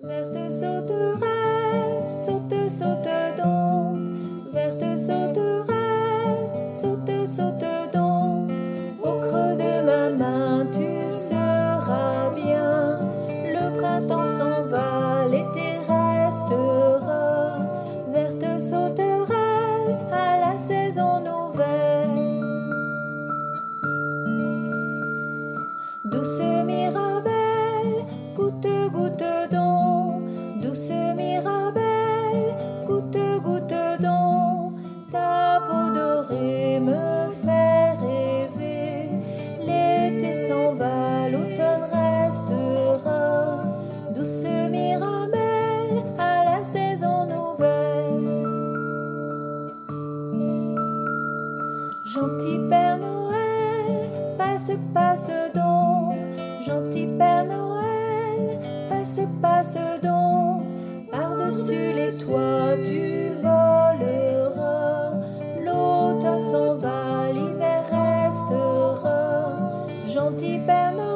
Verte sauterelle, saute, saute donc. Verte sauterelle, saute, saute donc. Au creux de ma main, tu seras bien. Le printemps s'en va, l'été restera. Verte sauterelle, à la saison nouvelle. Douce Mirabelle, goûte, goûte donc. Douce Mirabelle, goûte, goûte donc. Ta peau dorée me fait rêver. L'été s'en va, l'automne restera. Douce Mirabelle, à la saison nouvelle. Gentil Père Noël, passe, passe donc. Gentil Père Noël, passe, passe donc. Par-dessus les toits tu voleras. L'automne s'en va, l'hiver restera. Gentil Père Noël,